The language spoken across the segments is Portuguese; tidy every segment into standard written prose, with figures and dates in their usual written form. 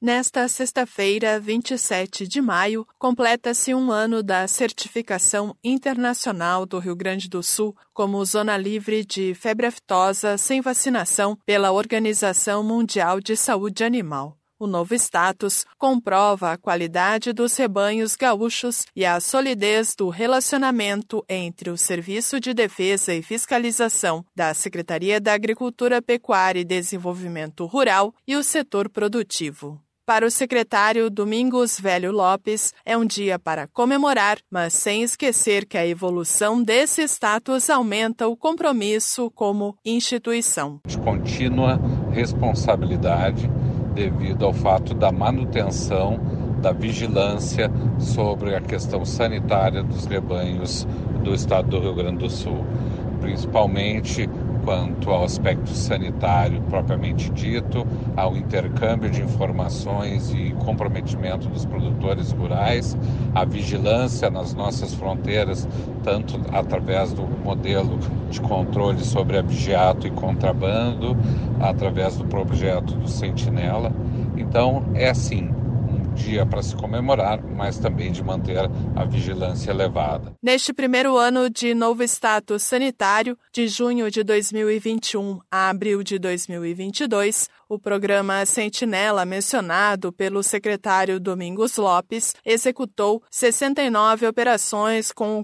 Nesta sexta-feira, 27 de maio, completa-se um ano da certificação internacional do Rio Grande do Sul como zona livre de febre aftosa sem vacinação pela Organização Mundial de Saúde Animal. O novo status comprova a qualidade dos rebanhos gaúchos e a solidez do relacionamento entre o Serviço de Defesa e Fiscalização da Secretaria da Agricultura, Pecuária e Desenvolvimento Rural e o setor produtivo. Para o secretário Domingos Velho Lopes, é um dia para comemorar, mas sem esquecer que a evolução desse status aumenta o compromisso como instituição. De contínua responsabilidade devido ao fato da manutenção, da vigilância sobre a questão sanitária dos rebanhos do estado do Rio Grande do Sul, principalmente quanto ao aspecto sanitário propriamente dito, ao intercâmbio de informações e comprometimento dos produtores rurais, a vigilância nas nossas fronteiras, tanto através do modelo de controle sobre abigeato e contrabando, através do projeto do Sentinela. Então, é assim, um dia para se comemorar, mas também de manter a vigilância elevada. Neste primeiro ano de novo status sanitário, de junho de 2021 a abril de 2022, o programa Sentinela, mencionado pelo secretário Domingos Lopes, executou 69 operações com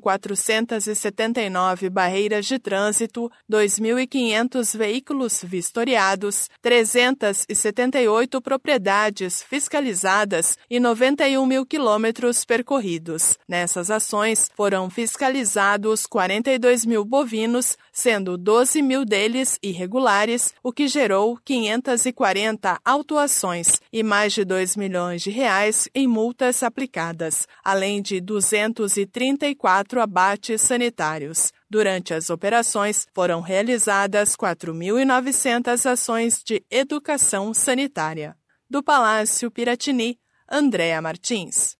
479 barreiras de trânsito, 2.500 veículos vistoriados, 378 propriedades fiscalizadas e 91 mil quilômetros percorridos. Nessas ações, foram fiscalizados 42 mil bovinos, sendo 12 mil deles irregulares, o que gerou 540 autuações e mais de R$2 milhões em multas aplicadas, além de 234 abates sanitários. Durante as operações, foram realizadas 4.900 ações de educação sanitária. Do Palácio Piratini, Andréa Martins.